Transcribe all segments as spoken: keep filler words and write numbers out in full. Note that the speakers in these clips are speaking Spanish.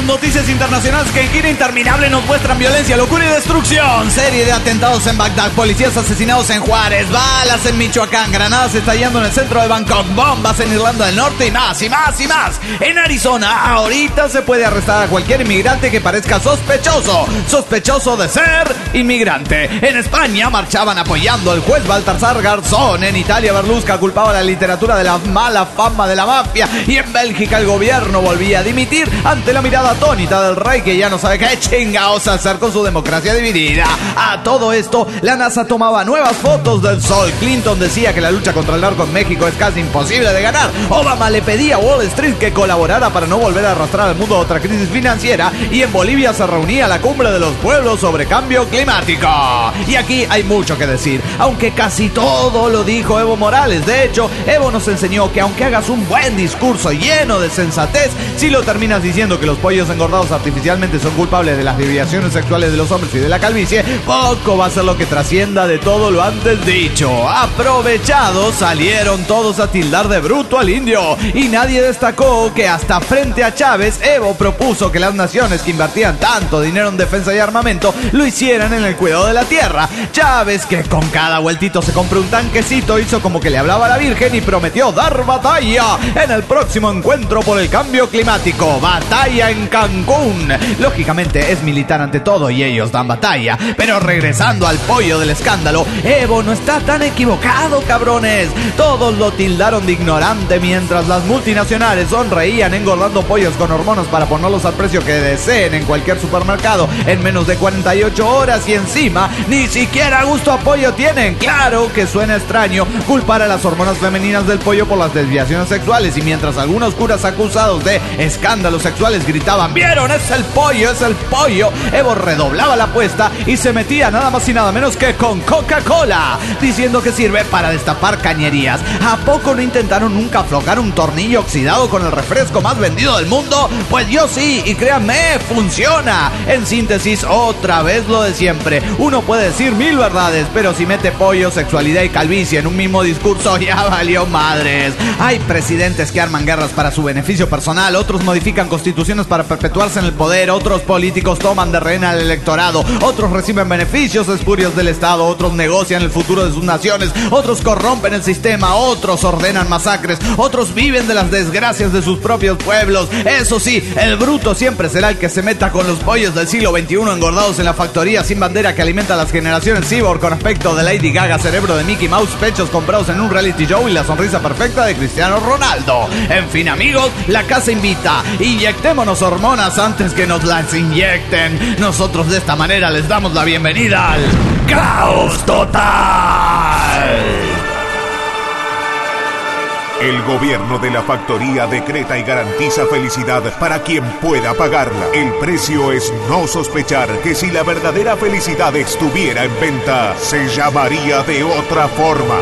las noticias internacionales que en gira interminable nos muestran violencia, locura y destrucción. Serie de atentados en Bagdad, policías asesinados en Juárez, balas en Michoacán, granadas estallando en el centro de Bangkok, bombas en Irlanda del Norte y más, y más, y más. En Arizona, ahorita se puede arrestar a cualquier inmigrante que parezca sospechoso, sospechoso de ser inmigrante. En España marchaban apoyando al juez Baltasar Garzón. En Italia, Berlusca culpaba a la literatura de la mala fama de la mafia. Y en Bélgica, el gobierno volvía a dimitir ante la mirada atónita del rey, que ya no sabe qué chingados hacer con su democracia dividida. A todo esto, la NASA tomaba nuevas fotos del sol. Clinton decía que la lucha contra el narco en México es casi imposible de ganar. Obama le pedía a Wall Street que colaborara para no volver a arrastrar al mundo a otra crisis financiera. Y en Bolivia se reunía la cumbre de los pueblos sobre cambio climático. Y aquí hay mucho que decir, aunque casi todo lo dijo Evo Morales. De hecho, Evo nos enseñó que aunque hagas un buen discurso lleno de sensatez, si lo terminas diciendo que los pollos engordados artificialmente son culpables de las desviaciones sexuales de los hombres y de la calvicie, poco va a ser lo que trascienda de todo lo antes dicho. Aprovechados, salieron todos a tildar de bruto al indio, y nadie destacó que hasta frente a Chávez, Evo propuso que las naciones que invertían tanto dinero en defensa y armamento lo hicieran en el cuidado de la tierra. Chávez, que con cada vueltito se compró un tanquecito, hizo como que le hablaba a la Virgen y prometió dar batalla en el próximo encuentro por el cambio climático. Batalla en Cancún. Lógicamente es militar ante todo y ellos dan batalla. Pero regresando al pollo del escándalo, Evo no está tan equivocado, cabrones. Todos lo tildaron de ignorante mientras las multinacionales sonreían engordando pollos con hormonas para ponerlos al precio que deseen en cualquier supermercado en menos de cuarenta y ocho horas, y encima ni siquiera gusto a pollo tienen. Claro que suena extraño culpar a las hormonas femeninas del pollo por las desviaciones sexuales, y mientras algunos curas acusados de escándalos sexuales gritaban "¡Vieron! ¡Es el pollo! ¡Es el pollo!", Evo redoblaba la apuesta y se metía nada más y nada menos que con Coca-Cola, diciendo que sirve para destapar cañerías. ¿A poco no intentaron nunca aflojar un tornillo oxidado con el refresco más vendido del mundo? Pues yo sí, y créanme, funciona. En síntesis, otra vez lo de siempre. Uno puede decir mil verdades, pero si mete pollo, sexualidad y calvicie en un mismo discurso, ya valió madres. Hay presidentes que arman guerras para su beneficio personal, otros modifican constituciones para perpetuarse en el poder, otros políticos toman de rehén al electorado, otros reciben beneficios espurios del Estado, otros negocian el futuro de sus naciones, otros corrompen el sistema, otros ordenan masacres, otros viven de las desgracias de sus propios pueblos. Eso sí, el bruto siempre será el que se meta con los pollos del siglo veintiuno engordados en la factoría sin bandera que alimenta a las generaciones cyborg con aspecto de Lady Gaga, cerebro de Mickey Mouse, pechos comprados en un reality show y la sonrisa perfecta de Cristiano Ronaldo. En fin, amigos, la casa invita. Inyectémonos hormonas antes que nos las inyecten. Nosotros de esta manera les damos la bienvenida al caos total. El gobierno de la factoría decreta y garantiza felicidad para quien pueda pagarla. El precio es no sospechar que si la verdadera felicidad estuviera en venta, se llamaría de otra forma.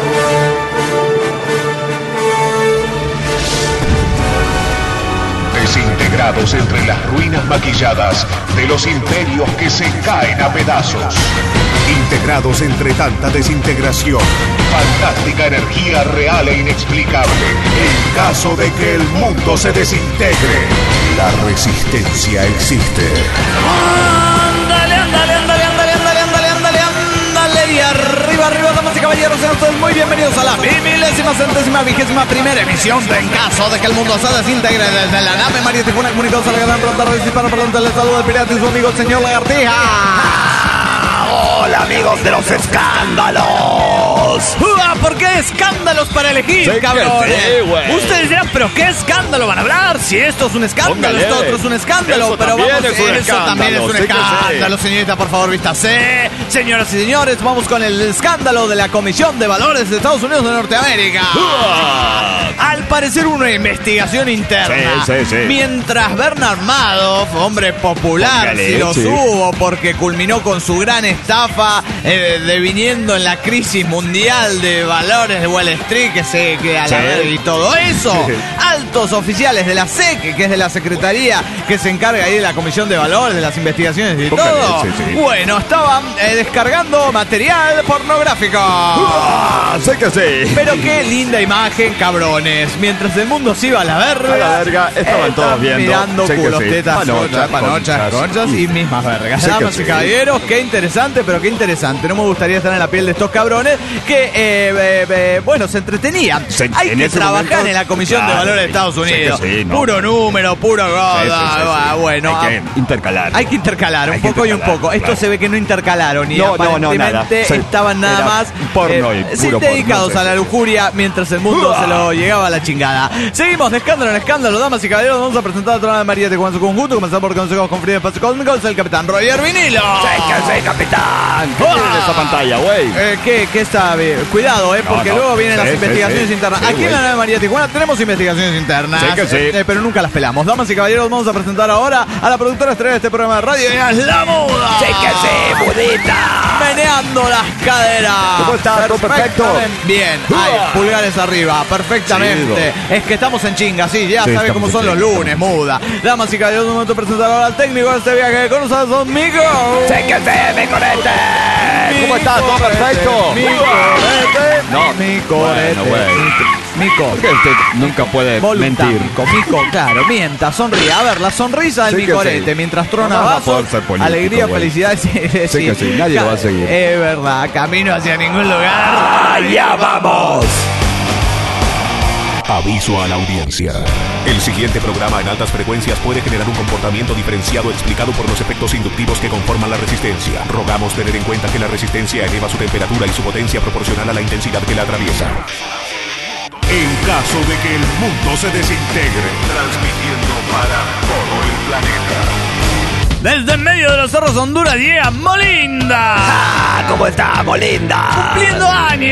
Desintegrados entre las ruinas maquilladas de los imperios que se caen a pedazos. Integrados entre tanta desintegración, fantástica energía real e inexplicable. En caso de que el mundo se desintegre, la resistencia existe. Ándale, ándale, ándale, ándale, ándale, ándale, ándale, ándale. Y arriba, arriba, damas y caballeros, sean ustedes muy bienvenidos a la milésima, centésima, vigésima primera emisión de En Caso de que el mundo se desintegre, desde la nave María Tifuna comunicados a la gran pronta red hispana parlante del estado del pirata y su amigo el señor Lagartija. Hola, amigos de los escándalos. ¡Uah! ¿Por qué escándalos para elegir, sí, cabrón? Sí, ustedes dirán, ¿pero qué escándalo van a hablar? Si esto es un escándalo, Póngale. esto otro es un escándalo. Eso pero también vamos, es un eso escándalo, también es un sí que escándalo, sí. señorita, por favor, vístase. Señoras y señores, vamos con el escándalo de la Comisión de Valores de Estados Unidos de Norteamérica. ¡Uah! Al parecer una investigación interna. Sí, sí, sí. Mientras Bernard Madoff, hombre popular, Póngale, si lo sí. subo porque culminó con su gran estafa, eh, deviniendo en la crisis mundial de valores de Wall Street, que se que a la Sí. verga y todo eso. Sí. Altos oficiales de la S E C, que es de la Secretaría que se encarga ahí de la Comisión de Valores, de las investigaciones y Póngale, todo. sí, sí. Bueno, estaban eh, descargando material pornográfico. ¡Ah! Sé que sí. Pero qué linda imagen, cabrones. mientras el mundo se iba a la verga. A la verga, estaban todos viendo. Mirando Sé que culos, sí. tetas, Panochas, panochas, conchas. conchas y mismas vergas. Sé que Damas sí. y caballeros, qué interesante, pero qué interesante. No me gustaría estar en la piel de estos cabrones que, eh, eh, eh, bueno, se entretenían. Se- Hay en que ese trabajar momento, en la Comisión claro, de Valores de sí. Estados Sé que Unidos. sí, no, puro no. número, puro goda. Sí, sí, sí, sí. Ah, bueno, Hay que intercalar. hay que intercalar Hay un que poco y un intercalar, poco. Esto claro. se ve que no intercalaron y No, no, no, aparentemente nada. Se- estaban nada era más porno y sí, puro dedicados porno, a la sí. lujuria mientras el mundo Uah. se lo llegaba a la chingada. Seguimos de escándalo en escándalo, damas y caballeros. Vamos a presentar a toda la María de Juan su conjunto. Comenzamos por consejos con Frida Espacio Cósmico. Es el capitán Roger Vinilo. ¡Sí que sí, capitán! ¿Qué ¡Uah! tiene esa pantalla, güey? Eh, ¿qué, ¿Qué está? bien? Cuidado, eh, No, porque no. luego vienen Sí, las sí, investigaciones sí. internas. Sí, Aquí en güey. la nueva María Tijuana tenemos investigaciones internas. Sí que sí. eh, pero nunca las pelamos. Damas y caballeros, vamos a presentar ahora a la productora estrella de este programa de radio. Ella es La Muda. ¡Sí que sí, budita! Meneando las caderas. ¿Cómo está? ¿Todo perfecto? Perfectamente. Bien. Ay, Uah. pulgares arriba. Perfectamente. Es que estamos en chinga, sí. Ya Sí, sabes cómo estamos son en los chinga, lunes, estamos en Muda. Damas y caballeros, un momento de presentar ahora al técnico de este viaje con nosotros, Mico. ¡Sí que sí, mi corete! ¿Cómo está? ¿Todo perfecto? Mi corete. No. Mi corete. Bueno, bueno. Mico. Porque usted nunca puede Voluntad, mentir. Mico, Mico, claro, mienta, sonríe. A ver, la sonrisa del Sí que Micorete, sí. mientras trona No vas a vasos, poder ser político, alegría, güey. felicidad. Sí, Sí que sí, nadie lo va a seguir. Es verdad, camino hacia ningún lugar. ¡Allá vamos! Aviso a la audiencia. El siguiente programa en altas frecuencias puede generar un comportamiento diferenciado explicado por los efectos inductivos que conforman la resistencia. Rogamos tener en cuenta que la resistencia eleva su temperatura y su potencia proporcional a la intensidad que la atraviesa. En caso de que el mundo se desintegre, transmitiendo para todo el planeta. Desde en medio de los cerros Honduras llega Molinda. ¡Ah! ¿Cómo está, Molinda? Cumpliendo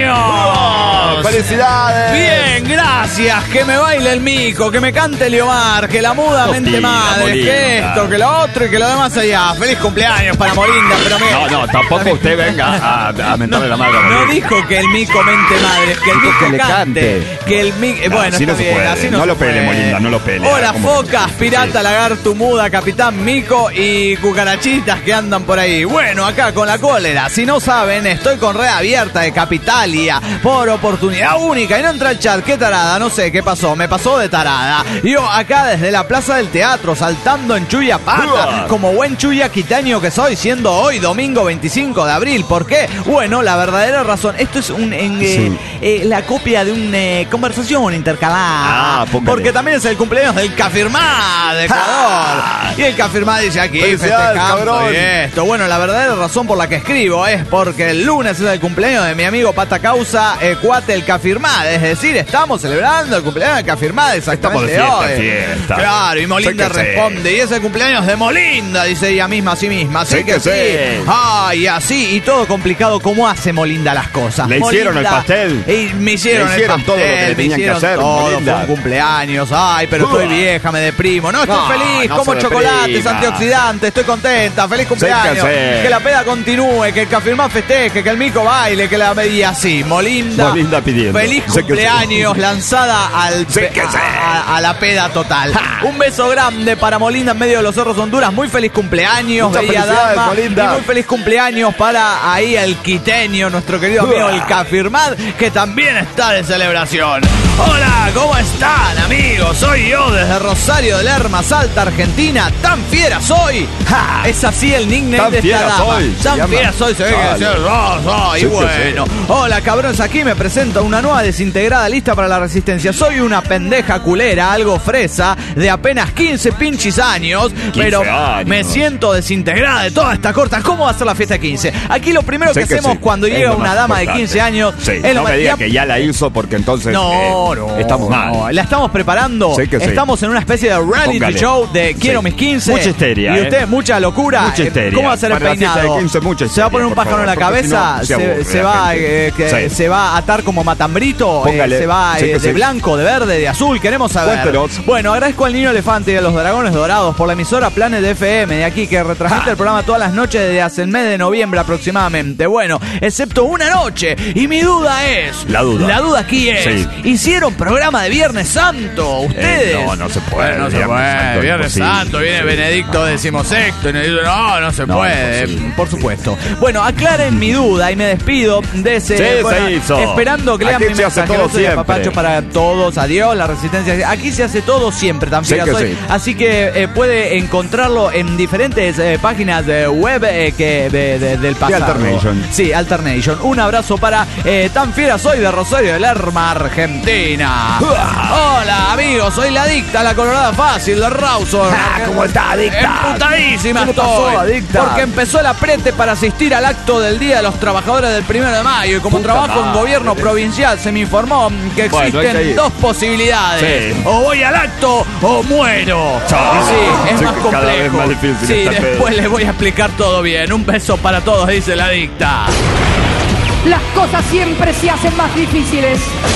años. ¡Felicidades! Bien, gracias. Que me baile el Mico, que me cante Leomar, que la muda mente Opina, madre, Molinda. que esto, que lo otro y que lo demás allá. Feliz cumpleaños para Molinda, pero mira. No, no, tampoco usted venga a, a mentarle la madre a No Molinda. dijo que el Mico mente madre, que el Dijo Mico que le cante, cante. que el Mico, No, bueno, así está no se bien, puede. así no, No se lo pele, puede. Molinda, no lo pele. Hola, ¿Cómo? focas, pirata, Sí. lagarto, muda, capitán Mico y cucarachitas que andan por ahí. Bueno, acá con la cólera, si no saben, estoy con red abierta de Capitalia por oportunidad única y no entra al chat. Qué tarada, no sé qué pasó, me pasó de tarada. Yo acá desde la Plaza del Teatro, saltando en Chuya Pata, Uah. como buen chuya quiteño que soy, siendo hoy domingo veinticinco de abril. ¿Por qué? Bueno, la verdadera razón, esto es un en, eh, Sí. eh, la copia de una eh, conversación intercalada. Ah, póngale. porque también es el cumpleaños del Cafirmá de Ecuador. Ah. Y el Cafirmá dice aquí, Felicidades, festejando cabrón. y esto. Bueno, la verdadera razón por la que escribo es porque el lunes es el cumpleaños de mi amigo Pata Causa, eh, cuate el Cafirmá. Es decir, estamos celebrando el cumpleaños del Cafirmá exactamente Estamos de hoy. fiesta, fiesta. Claro, y Molinda Sé que sí. responde, y es el cumpleaños de Molinda, dice ella misma a sí misma. Así Sé que, que sí. sí. Ay, así, y todo complicado. ¿Cómo hace Molinda las cosas? ¿Le hicieron Molinda- el pastel? Y me hicieron, Le hicieron el todo lo que pastel, le me tenían que hicieron hacer, todo, Molinda. fue un cumpleaños. Ay, pero estoy Uah. vieja, me deprimo. No, estoy No, feliz, no como se chocolates, deprima. antioxidantes, estoy contenta, feliz cumpleaños. sí. Que la peda continúe, que el Cafirmá festeje, que el Mico baile, que la medía así. Molinda, Molinda pidiendo. feliz Sé que sí. cumpleaños, lanzada al Sé pe- que sí. a, a la peda total. Un beso grande para Molinda en medio de los cerros Honduras. Muy feliz cumpleaños, Muchas bella felicidades, dama. Molinda. Y muy feliz cumpleaños para ahí el quiteño, nuestro querido amigo Uah. el Cafirmad, que también está de celebración. Hola, ¿cómo están, amigos? Soy yo desde Rosario de Lerma, Salta, Argentina. Tan fiera soy. Ja, es así el nickname Tan de esta fiera dama. soy, se Tan llama. fiera soy, se ve que Dale. se- oh, oh, y Sí que bueno. sí. Hola, cabrones, aquí me presento una nueva desintegrada lista para la resistencia. Soy una pendeja culera, algo fresa, de apenas quince pinches años, pero años. me siento desintegrada de toda esta corta. ¿Cómo va a ser la fiesta de quince? Aquí lo primero que Sé que hacemos sí, cuando es llega lo una más dama de importante. quince años Sí, es lo no más- me diga ya- que ya la hizo porque entonces no, eh, no, estamos mal. no. La estamos preparando. Sé que sí. Estamos en una especie de reality Póngale. show de Quiero Sí. mis quince. Mucha histeria, Y usted, ¿eh? mucha locura. Mucha Eh, histeria. ¿Cómo va a ser el Para la fiesta peinado? de quince, mucha ¿Se va a poner un histeria, pájaro en la por favor, porque cabeza? si no, se se, aburre se la va, gente. eh, que- Sí. se va a atar como matambrito. eh, Póngale. se va Sí eh, que de sí. blanco, de verde, de azul. Queremos saber. Cuéntenos. Bueno, agradezco al Niño Elefante y a los Dragones Dorados por la emisora Planet F M de aquí que retransmite Ja. el programa todas las noches desde hace el mes de noviembre aproximadamente. Bueno, excepto una noche. Y mi duda es. La duda. La duda aquí es. Sí. ¿Y si hicieron programa de Viernes Santo, ustedes. Eh, no, no se puede. Bueno, no se Viernes puede. Santo, Viernes imposible. Santo, viene Benedicto decimosexto y nos dice, no, no se No, puede. imposible. Por supuesto. Bueno, aclaren mi duda y me despido de ese. Sí, bueno, se hizo. esperando que lean Aquí mi se hace mensaje. todo Besos y siempre. apapachos para todos. Adiós, la resistencia. Aquí se hace todo siempre, tan Sí fiera que soy. sí. Así que eh, puede encontrarlo en diferentes eh, páginas de web eh, que de, de- del pasado. Alternation. Sí, Alternation. Un abrazo para eh, tan fiera soy de Rosario del Lerma, Argentina. Hola, amigos, soy la adicta, la colorada fácil de Rawson. Ah, ¿cómo está, adicta? Emputadísima ¿Qué le estoy. pasó, adicta? Porque empezó el aprete para asistir al acto del Día de los Trabajadores del primero de mayo y como Puta trabajo en madre. gobierno provincial se me informó que Bueno, hay existen que ir. dos posibilidades. Sí. O voy al acto o muero. Chao. Y sí, es Sí, más que complejo. cada vez más difícil sí, está el después pedo. les voy a explicar todo bien. Un beso para todos, dice la adicta. Las cosas siempre se hacen más difíciles.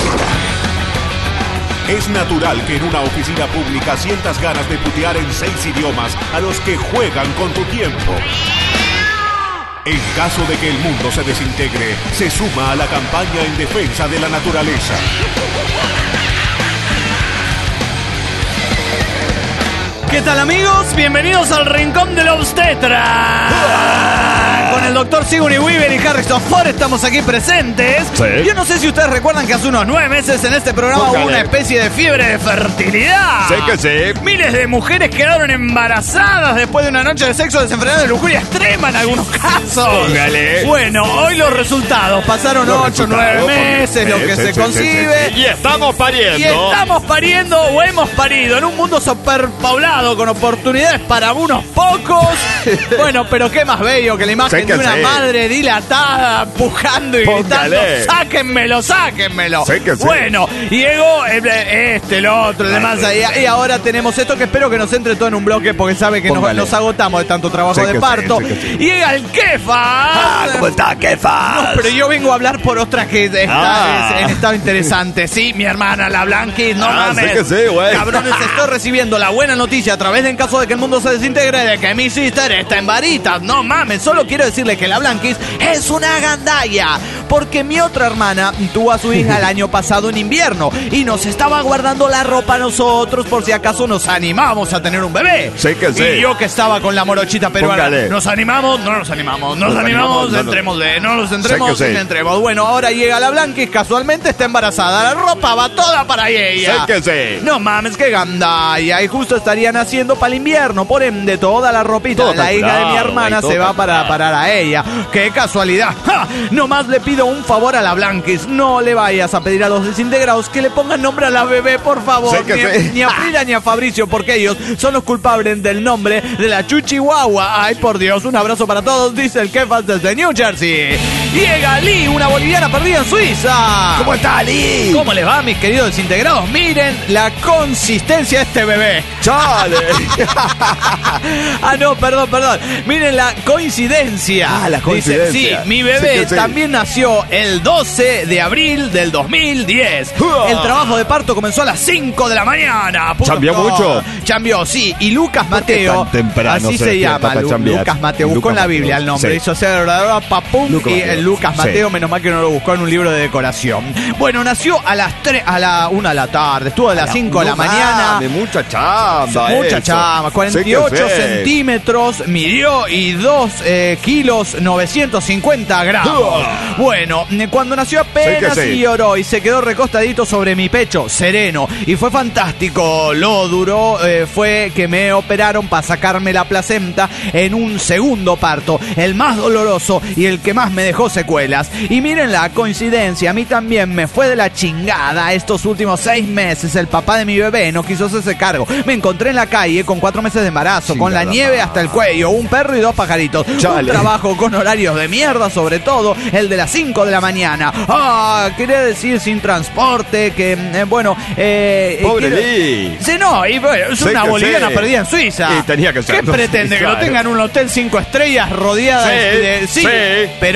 Es natural que en una oficina pública sientas ganas de putear en seis idiomas a los que juegan con tu tiempo. En caso de que el mundo se desintegre, se suma a la campaña en defensa de la naturaleza. ¿Qué tal, amigos? Bienvenidos al Rincón del Obstetra. Con el doctor Sigourney Weaver y Harrison Ford estamos aquí presentes. Sí. Yo no sé si ustedes recuerdan que hace unos nueve meses en este programa Póngale. hubo una especie de fiebre de fertilidad. Sé que sí. Miles de mujeres quedaron embarazadas después de una noche de sexo desenfrenado de lujuria extrema en algunos casos. Póngale. Bueno, hoy los resultados. Pasaron Los ocho, nueve resultados, meses, porque- lo sí, que sí, se sí, concibe. sí, sí. Y estamos pariendo. Y estamos pariendo o hemos parido en un mundo superpoblado con oportunidades para unos pocos. Bueno, pero qué más bello que la imagen Sé que de una sí. madre dilatada, pujando y Póngale. gritando, sáquenmelo, sáquenmelo. Sé que sí. Bueno, llegó el- este, el otro, el demás ahí. Y ahora tenemos esto que espero que nos entre todo en un bloque porque sabe que nos, Póngale. nos agotamos de tanto trabajo Sé de que sí, parto. sé que sí. Y llega el Kefa. Ah, ¿cómo está, Kefa? No, pero yo vengo a hablar por otra que está Ah. en estado interesante. Sí, mi hermana, la Blanquis, no Ah, mames. sé que sí, güey. Cabrones, estoy recibiendo la buena noticia a través de en caso de que el mundo se desintegre de que mi sister está en varitas. No mames, solo quiero decirle que la Blanquis es una gandalla. Porque mi otra hermana tuvo a su hija el año pasado en invierno y nos estaba guardando la ropa a nosotros por si acaso nos animamos a tener un bebé. Sé que sí. Y yo que estaba con la morochita peruana. Póngale. ¿Nos animamos? No nos animamos. Nos, Nos animamos, animamos, no, no. entrémosle. No nos entremos, Sé que sí. entremos. Bueno, ahora llega la Blanquis, casualmente está embarazada. La ropa va toda para ella. Sé que sí. No mames, qué gandalla. Y justo estarían haciendo para el invierno. Por ende, toda la ropita Todo de la hija de mi calculado, hermana güey, todo se va para calculado. parar a ella. ¡Qué casualidad! ¡Ja! Nomás le pido un favor a la Blanquis. No le vayas a pedir a los desintegrados que le pongan nombre a la bebé, por favor. Sé que ni, sí. ni a Frida ni a Fabricio, porque ellos son los culpables del nombre de la Chuchihuahua. Ay, por Dios, un abrazo para todos, dice el Kefas desde New Jersey. Llega Lee, una boliviana perdida en Suiza. ¿Cómo está, Ali? ¿Cómo les va, mis queridos desintegrados? Miren la consistencia de este bebé. Chale. Ah, no, perdón, perdón. Miren la coincidencia. Ah, la coincidencia. Dice, sí, mi bebé Sí que sí. también nació el doce de abril del dos mil diez. ¡Uah! El trabajo de parto comenzó a las cinco de la mañana. Punto ¿Chambió com. mucho? Chambió, sí. Y Lucas ¿Por qué Mateo, tan temprano así se se, despierta llama, para Lu- chambear? Lucas Mateo. Buscó Lucas en la Mateo, Biblia el nombre. sí. Hizo ser verdadero papum Lucas y Mateo, el Lucas Mateo, sí. menos mal que no lo buscó en un libro de decoración. Bueno, nació a las tres, a la una de la tarde, estuvo de las cinco de la No mañana. mames, mucha chamba. Mucha eso. chama, cuarenta y ocho Sé que sí. centímetros midió y dos eh, kilos novecientos cincuenta gramos. Uah. Bueno, eh, cuando nació apenas Sé que sí. y lloró y se quedó recostadito sobre mi pecho, sereno, y fue fantástico. Lo duro eh, fue que me operaron para sacarme la placenta en un segundo parto, el más doloroso y el que más me dejó secuelas. Y miren la coincidencia, a mí también me fue de la chingada estos últimos seis meses. El papá de mi bebé no quiso hacerse cargo. Me encontré en la calle con cuatro meses de embarazo, Chingada con la nieve hasta el cuello, un perro y dos pajaritos. Chale. Un trabajo con horarios de mierda, sobre todo el de las cinco de la mañana. Ah, quería decir sin transporte, que eh, bueno... Eh, Pobre quiero- Lee. Sí, no, y bueno, es Sé una que boliviana sí. perdida en Suiza. Y tenía que ser, ¿Qué no, pretende? sí, ¿Que lo claro. tengan en un hotel cinco estrellas rodeada Sí, de... Sí, sí. pero no.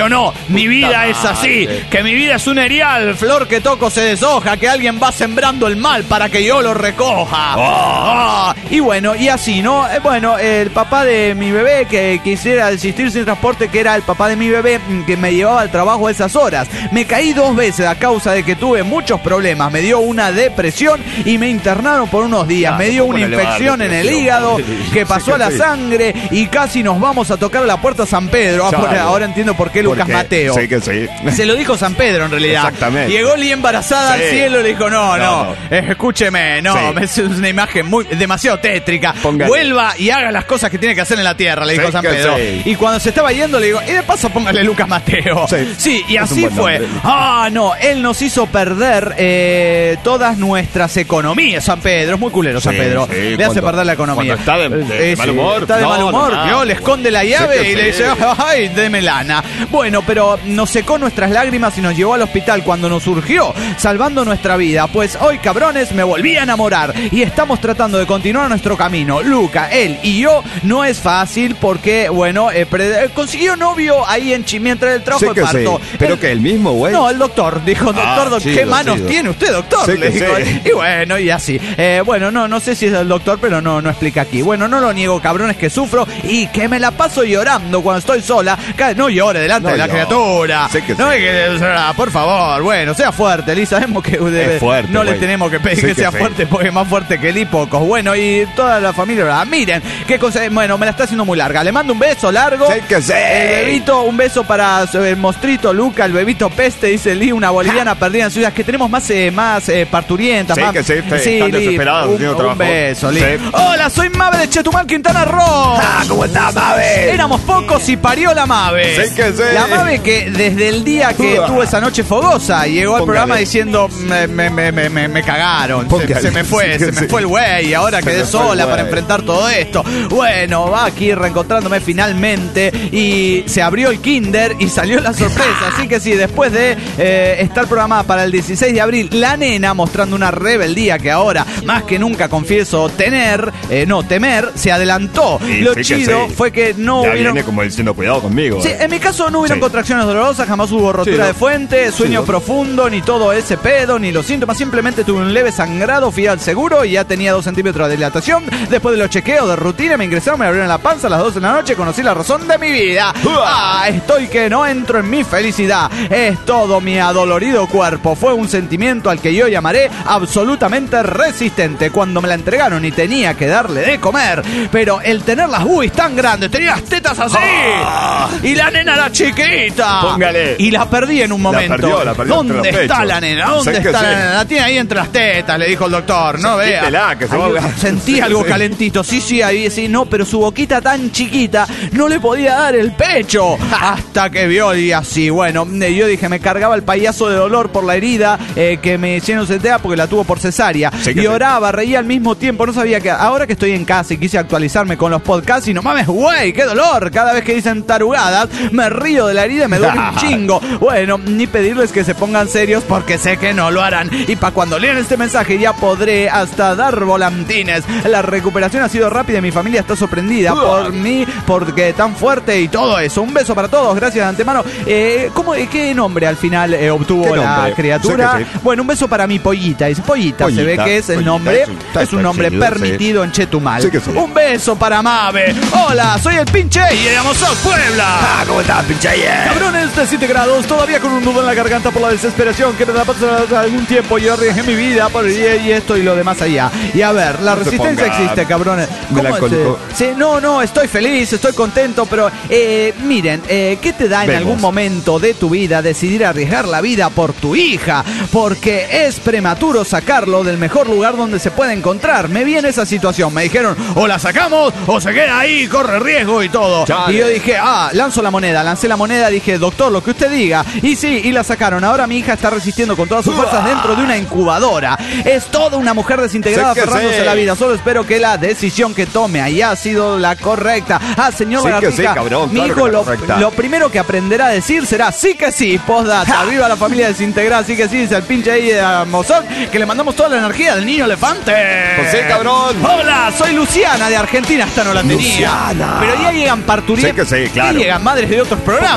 mi vida es así, que mi vida es un erial, flor que toco se deshoja, que alguien va sembrando el mal para que yo lo recoja. Oh. Oh. Y bueno, y así, ¿no? Eh, bueno, el papá de mi bebé que quisiera desistir sin transporte, que era el papá de mi bebé, que me llevaba al trabajo a esas horas. Me caí dos veces a causa de que tuve muchos problemas. Me dio una depresión y me internaron por unos días. Me dio una infección en el hígado que pasó a la sangre y casi nos vamos a tocar la puerta a San Pedro. Ahora, ahora entiendo por qué Lucas Mateo. Sí que sí. Se lo dijo San Pedro en realidad. Exactamente. Llegó Lee embarazada sí. al cielo y le dijo, no, no, no, no. Eh, escúcheme, no, sí. es una imagen muy demasiado tétrica. Póngale. Vuelva y haga las cosas que tiene que hacer en la tierra, le dijo sí San Pedro. Sí. Y cuando se estaba yendo le digo, y de paso póngale Lucas Mateo. Sí, sí y es así fue. Nombre. Ah, no, él nos hizo perder eh, todas nuestras economías, San Pedro. Es muy culero, San sí, Pedro. Sí, le hace perder la economía. Está de, de, de eh, mal humor. Está de no, mal humor. No, no, yo le esconde la llave sí y sí. le dice, ay, deme lana. Bueno, pero nos secó nuestras lágrimas y nos llevó al hospital cuando nos surgió, salvando nuestra vida. Pues hoy, cabrones, me volví a enamorar y estamos tratando de continuar nuestro camino. Luca, él y yo, no es fácil porque, bueno, eh, pre- consiguió novio ahí en Chi mientras el trabajo de parto. Sí. ¿Pero el, que el mismo, güey? No, el doctor. Dijo, doctor, ah, doctor ¿qué chido, manos chido. tiene usted, doctor? Sí Le dijo, sí. Y bueno, y así. Eh, bueno, no, no sé si es el doctor, pero no, no explica aquí. Bueno, no lo niego, cabrones, que sufro y que me la paso llorando cuando estoy sola. No llore delante no, de la yo. criatura. Sí que no sí. hay que, por favor, bueno, sea fuerte, Lee. Sabemos que debe, fuerte, no wey. le tenemos que pedir sí que, que sea sí. fuerte porque es más fuerte que Lee, pocos. Bueno, y toda la familia, la miren, qué cosa. Bueno, me la está haciendo muy larga. Le mando un beso largo. Sí que sí. El bebito, un beso para el mostrito Luca, el bebito peste, dice Lee, una boliviana ja. perdida en ciudades que tenemos más, eh, más eh, parturientas. Sí más, que sí, sí están Lee, desesperados. Un, un beso, Lee. Sí. Hola, soy Mabe de Chetumal, Quintana Roo. Ah, ¿cómo está, Mabe? Éramos pocos y parió la Mabe. Sí que sí. La Mabe que desde el día que uh. tuvo esa noche fogosa llegó al Póngale. programa diciendo me, me, me, me, me cagaron, se, se me fue, sí, se sí. me fue el güey, ahora se quedé sola para enfrentar todo esto. Bueno, va aquí reencontrándome finalmente y se abrió el kinder y salió la sorpresa. Así que sí, después de eh, estar programada para el dieciséis de abril, la nena mostrando una rebeldía que ahora más que nunca confieso tener, eh, no, temer, se adelantó. Sí, Lo chido sí. fue que no ya hubieron... viene como diciendo cuidado conmigo. Sí, eh. en mi caso no hubieron sí. contracciones dolorosas, jamás hubo rotura sí, no. de fuente, sueño sí, profundo, ni todo ese pedo, ni los síntomas. Simplemente tuve un leve sangrado, fui al seguro y ya tenía dos centímetros de dilatación. Después de los chequeos de rutina me ingresaron, me abrieron la panza a las doce de la noche, conocí la razón de mi vida. Ah, estoy que no entro en mi felicidad. Es todo mi adolorido cuerpo. Fue un sentimiento al que yo llamaré absolutamente resistente. Cuando me la entregaron y tenía que darle de comer, pero el tener las bubis tan grandes, tenía las tetas así ah. y la nena era chiquita. Póngale. Y la perdí en un momento. La perdió, la perdió. ¿Dónde está la nena? ¿Dónde está la nena? La tiene ahí entre las tetas, le dijo el doctor. No vea. Que se Ay, sentí sí, algo sí. calentito. Sí, sí, ahí sí, no, pero su boquita tan chiquita no le podía dar el pecho. Hasta que vio y así. Bueno, yo dije, me cargaba el payaso de dolor por la herida eh, que me hicieron C T A porque la tuvo por cesárea. Sí Lloraba, sí. reía al mismo tiempo. No sabía que. Ahora que estoy en casa y quise actualizarme con los podcasts y no mames, güey, qué dolor. Cada vez que dicen tarugadas, me río de la herida y me duele un chingo. Bueno, ni pedirles que se pongan serios porque sé que no lo harán. Y para cuando lean este mensaje ya podré hasta dar volantines. La recuperación ha sido rápida y mi familia está sorprendida uh. por mí, porque tan fuerte y todo eso. Un beso para todos, gracias de antemano. Eh, ¿cómo, ¿Qué nombre al final eh, obtuvo la criatura? Sí. Bueno, un beso para mi pollita. Dice pollita, pollita, se ve que es el pollita, nombre. Está, está, es un nombre chido, permitido sí. en Chetumal. Sí sí. Un beso para Mabe. Hola, soy el pinche y de Amozoc, Puebla. Ah, ¿cómo estás, pinche? Cabrones de siete grados, todavía con un nudo en la garganta por la desesperación que me da hace algún tiempo. Yo arriesgué mi vida por y esto y lo demás allá. Y a ver, la no resistencia existe, cabrones. ¿Cómo es? Sí, no, no, estoy feliz, estoy contento, pero eh, miren, eh, ¿qué te da en Vemos. algún momento de tu vida decidir arriesgar la vida por tu hija? Porque es prematuro sacarlo del mejor lugar donde se puede encontrar. Me vi en esa situación, me dijeron, o la sacamos o se queda ahí, corre riesgo y todo. Chale. Y yo dije, ah, lanzo la moneda, lancé la moneda, dije, doctor, lo que usted diga. Y sí, y la sacaron. Ahora mi hija está resistiendo con todas sus fuerzas dentro de una incubadora. Es toda una mujer desintegrada aferrándose a la vida. Solo espero que la decisión que tome haya sido la correcta. Ah, señor sí Lagartija, sí, cabrón, mi claro hijo lo, lo primero que aprenderá a decir será sí que sí, postdata. Viva la familia desintegrada, sí que sí, dice el pinche ahí de Amozoc, que le mandamos toda la energía del niño elefante. Pues sí, cabrón. Hola, soy Luciana de Argentina, esta no la tenía. Luciana. Pero ya llegan parturientas, sí que sí, claro. ya llegan madres de otros programas Póngale, aquí.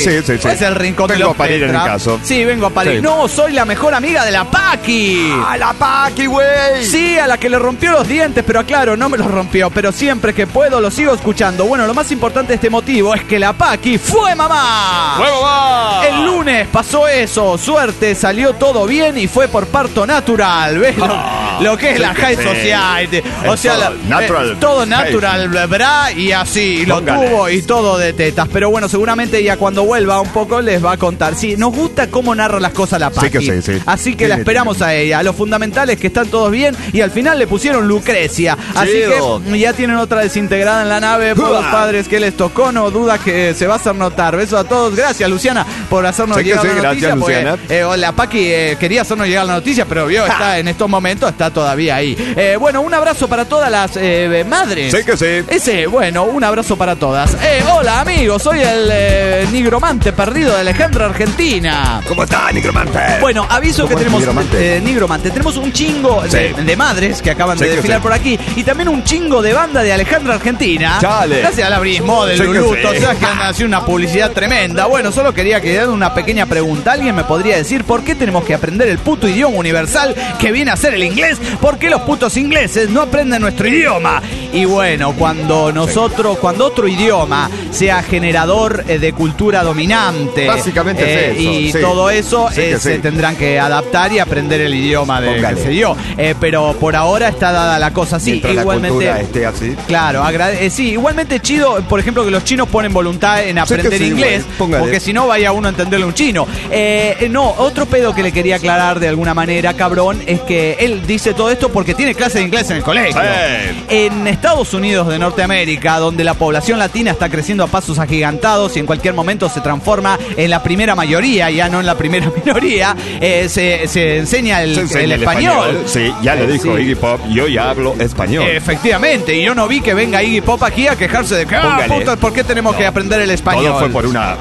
Sí, sí, sí. Es el rincón Vengo de los a parir en Petra. el caso. Sí, vengo a parir. Sí. No, soy la mejor amiga de la Paqui. ¡Ah, la Paqui, güey! Sí, a la que le rompió los dientes, pero aclaro, no me los rompió. Pero siempre que puedo lo sigo escuchando. Bueno, lo más importante de este motivo es que la Paqui fue mamá. ¡Fue mamá! El lunes pasó eso, suerte, salió todo bien y fue por parto natural. ¿Ves lo, lo que es sí la que High sí. Society? O Es sea, todo la- natural. eh, todo natural, bra, y así, y lo Póngale. tuvo y todo de tetas. Pero bueno, seguramente ella cuando vuelva un poco les va a contar. Sí, nos gusta cómo narra las cosas la Paqui. Sí que sí, sí. Así que Sí, la sí, esperamos sí. a ella. Lo fundamental es que están todos bien y al final le pusieron Lucrecia. Así Chido. que ya tienen otra desintegrada en la nave por los Uah. padres que les tocó. No duda que se va a hacer notar. Besos a todos. Gracias, Luciana, por hacernos Sí que llegar sí, la noticia. gracias, porque, Luciana. eh, la Paqui eh, quería hacernos llegar la noticia, pero vio, está en estos momentos, está todavía ahí. Eh, bueno, un abrazo para todas las eh, madres. Sí que sí. Ese, bueno, un abrazo para todas. Eh, hola, amigos, soy el eh, nigromante perdido de Alejandra, Argentina. ¿Cómo está, nigromante? Bueno, aviso que ¿Cómo es, tenemos nigromante? eh, nigromante. Tenemos un chingo de, Sí. de madres que acaban Sí, de que desfilar sí. por aquí y también un chingo de banda de Alejandra, Argentina. Chale. Gracias al abrismo del Sí que Luluto, sí. o sea que han sido una publicidad tremenda. Bueno, solo quería que den una pequeña pregunta. ¿Alguien me podría decir por qué tenemos que aprender el puto idioma universal que viene a ser el inglés? ¿Por qué los putos ingleses no aprenden nuestro idioma? Y bueno, cuando nosotros, cuando otro idioma sea generador eh, de cultura dominante, Básicamente eh, es eso, y sí. todo eso Sí que eh, se sí. tendrán que adaptar y aprender el idioma de Póngale. que se dio. Eh, pero por ahora está dada la cosa así. Mientras Igualmente. la cultura esté así. Claro, agrade- eh, sí, igualmente chido, por ejemplo, que los chinos ponen voluntad en aprender sí, inglés, güey, póngale. porque si no vaya uno a entenderle un chino. Eh, eh, no, otro pedo que le quería aclarar de alguna manera, cabrón, es que él dice todo esto porque tiene clase de inglés en el colegio. Sí. En Estados Unidos de Norteamérica, donde la población latina está creciendo a pasos agigantados y en cualquier momento se transforma en la primera mayoría, ya no en la primera minoría, eh, se, se enseña el, Se enseña el español. Sí, ya lo Eh, dijo sí. Iggy Pop, yo ya hablo español. Efectivamente, y yo no vi que venga Iggy Pop aquí a quejarse de que, ah, Póngale. puta, ¿por qué tenemos que aprender el español? Todo fue por una...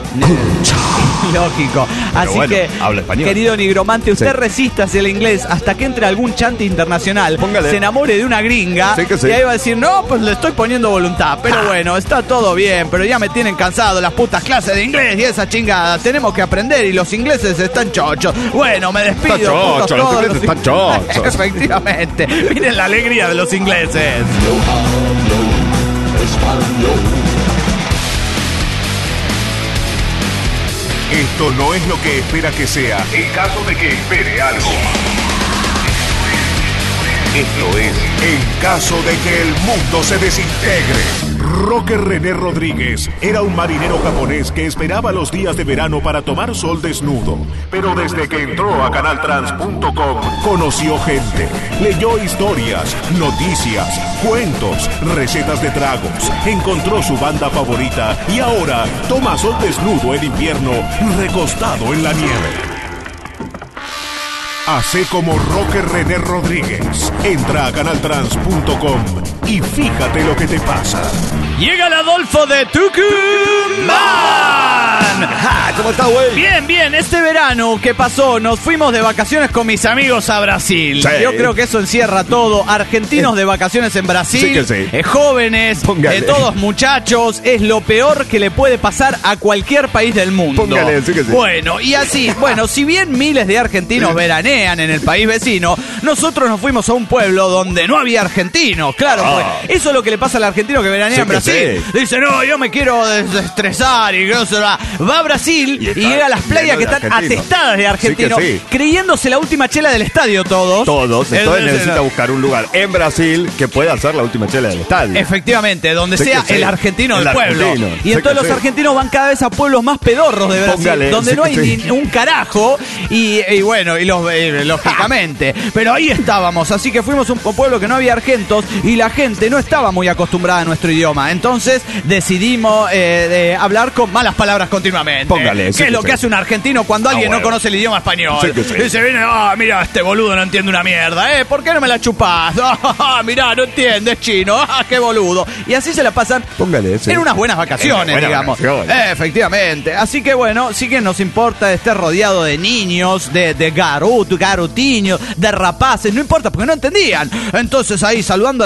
Lógico. Así bueno, que, habla español. querido nigromante, usted Sí. resista hacia el inglés hasta que entre algún chante internacional, Póngale. se enamore de una gringa, Sí que sí. y ahí va a decir, no, pues le estoy poniendo voluntad. Pero bueno, está todo bien, pero ya me tienen cansado las putas clases de inglés y esa chingada. Tenemos que aprender y los ingleses están chochos. Bueno, me despido. Están putos chochos, los todos, ingleses están chochos. Efectivamente. Miren la alegría de los ingleses. Esto no es lo que espera que sea, en caso de que espere algo. Esto es en caso de que el mundo se desintegre. Roque René Rodríguez era un marinero japonés que esperaba los días de verano para tomar sol desnudo. Pero desde que entró a canal trans punto com, conoció gente, leyó historias, noticias, cuentos, recetas de tragos, encontró su banda favorita y ahora toma sol desnudo en invierno, recostado en la nieve. Hace como Roque René Rodríguez. Entra a canal trans punto com y fíjate lo que te pasa. Llega el Adolfo de Tucumán. ¡Ja! ¿Cómo está, güey? Bien, bien, este verano que pasó, nos fuimos de vacaciones con mis amigos a Brasil. Sí. Yo creo que eso encierra todo. Argentinos de vacaciones en Brasil, Sí que sí. eh, jóvenes, Póngale. eh, todos muchachos, es lo peor que le puede pasar a cualquier país del mundo. Póngale, sí que sí. Bueno, y así, bueno, si bien miles de argentinos veranean en el país vecino, nosotros nos fuimos a un pueblo donde no había argentinos. Claro, Ah. pues, eso es lo que le pasa al argentino que veranea Sí en que Brasil. sí. Dice, no, yo me quiero desestresar y no se va. Va a Brasil Y y, está llega a las playas lleno que de están argentinos. atestadas de argentinos, Sí que sí. creyéndose la última chela del estadio todos. Todos, entonces Es- necesita buscar un lugar en Brasil que pueda ser la última chela del estadio. Efectivamente, donde Sí sea que sí. el argentino El del pueblo. argentino. Y Sí entonces que los sí. argentinos van cada vez a pueblos más pedorros de Brasil, Póngale, donde sí no que hay sí. ni un carajo. Y, y bueno, y los, eh, lógicamente. Pero ahí estábamos, así que fuimos a un pueblo que no había argentos y la gente no estaba muy acostumbrada a nuestro idioma. Entonces decidimos eh, de hablar con malas palabras continuamente. Póngale, ¿Qué sí es que lo que sí. hace un argentino cuando Ah, alguien no bueno. conoce el idioma español? Sí que sí. Y se viene, ah, mira, este boludo no entiende una mierda, ¿eh? ¿Por qué no me la chupás? Ah, mirá, no entiendes chino, ah, qué boludo. Y así se la pasan Póngale, sí. en unas buenas vacaciones, En buenas digamos. vacaciones. Eh, efectivamente. Así que bueno, sí que nos importa estar rodeado de niños, de, de garut, garutiños, de rapaces, no importa, porque no entendían. Entonces ahí saludando a la gente muy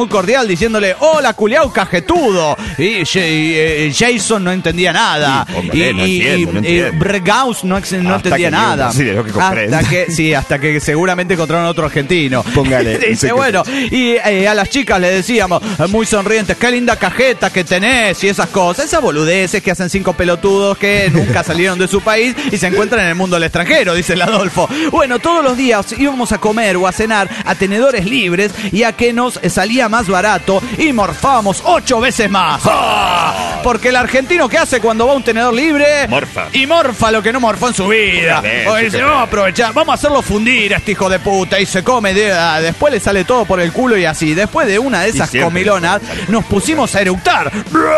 muy cordial diciéndole, hola, culiao cajetudo. Y, y, y Jason no entendía nada. Sí, hombre, y no y, entiendo, no y entiendo. Bregaus no, no entendía que nada. Sí, de lo que comprende. hasta que, sí, hasta que seguramente encontraron otro argentino. Póngale. Dice, bueno, y eh, a las chicas le decíamos, eh, muy sonrientes, qué linda cajeta que tenés y esas cosas. Esas boludeces que hacen cinco pelotudos que nunca salieron de su país y se encuentran en el mundo del extranjero, dice el Adolfo. Bueno, todos los días íbamos a comer o a cenar a tenedores libres y a que nos salía más barato y morfábamos ocho veces más. ¡Ah! Porque el argentino, ¿qué hace cuando va a un tenedor libre? Morfa. Y morfa lo que no morfó en su vida. Bien, O sí, dice, sí. vamos a aprovechar, vamos a hacerlo fundir a este hijo de puta. Y se come, de, ah, después le sale todo por el culo y así. Después de una de esas siempre. comilonas, nos pusimos a eructar.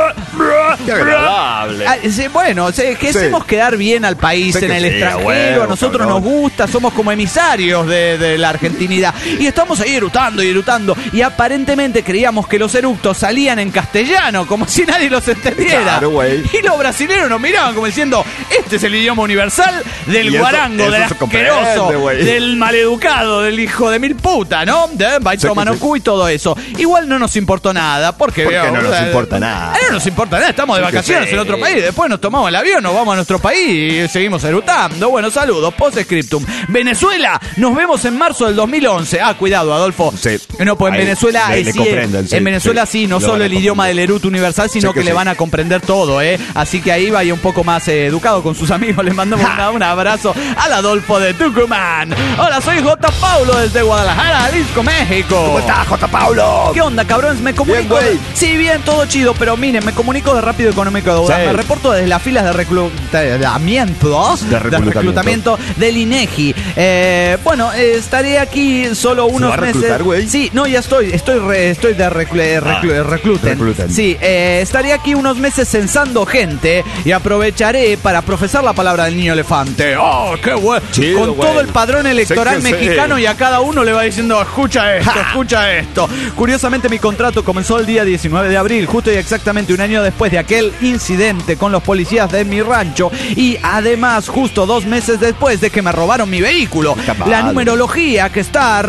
Qué agradable. Ah, sí, bueno, sí, que Sí. hacemos quedar bien al país Sé en que el sí, extranjero. bueno, a nosotros cabrón. nos gusta, somos como emisarios de, de la argentinidad. Y estamos ahí erutando y erutando. Y aparentemente creíamos que los eructos salían en castellano, como si nadie los entendiera. Claro, güey. Y los brasileños nos miraban como diciendo, este es el idioma universal del Y eso- guarango, eso del se comprende, asqueroso, güey. del maleducado, del hijo de mil puta, ¿no? De Baito Sí, sí, Manocú y todo eso. Igual no nos importó nada, porque... ¿Por qué veo, no nos eh, importa nada? No nos importa nada, estamos de Sí que vacaciones sí. en otro país, después nos tomamos el avión, nos vamos a nuestro país y seguimos erutando. Bueno, saludos, post-scriptum. Venezuela, nos vemos en marzo del dos mil once. Ah, cuidado, Adolfo. Sí. No, pues en Ahí Venezuela, le- eh, le sí, comprenden, sí, en Venezuela sí, sí. no Lo solo van a el idioma comprender. del eruto universal, sino Sí que, que le sí. van a comprender todo, ¿eh? Así que ahí vaya un poco más eh, educado con sus amigos. Les mandamos una- un abrazo al Adolfo de Tucumán. Hola, soy J. Paulo desde Guadalajara, Jalisco, México. ¿Cómo estás, J. Paulo? ¿Qué onda, cabrones? Me comunico. Bien, güey. Sí, bien, todo chido, pero miren, me comunico de Rápido Económico de Deuda. Sí. Me reporto desde las filas de reclutamiento, De reclutamiento. del INEGI. Eh, bueno, eh, estaré aquí solo unos va a meses. reclutar, güey? Sí, no, ya estoy, estoy, re- estoy de reclu- eh, reclu- Ah, recluten. recluten. Sí, eh, estaré aquí unos meses censando gente y aprovecharé para profesar la palabra del niño elefante. ¡Oh, qué bueno! Chido, Con güey. todo el padrón electoral Sé que sí. mexicano y a cada uno le va diciendo, escucha esto, Ja. escucha esto. Curiosamente, mi contrato comenzó el día diecinueve de abril, justo y exactamente un año después de aquel incidente con los policías de mi rancho y además justo dos meses después de que me robaron mi vehículo. Está La mal. numerología que está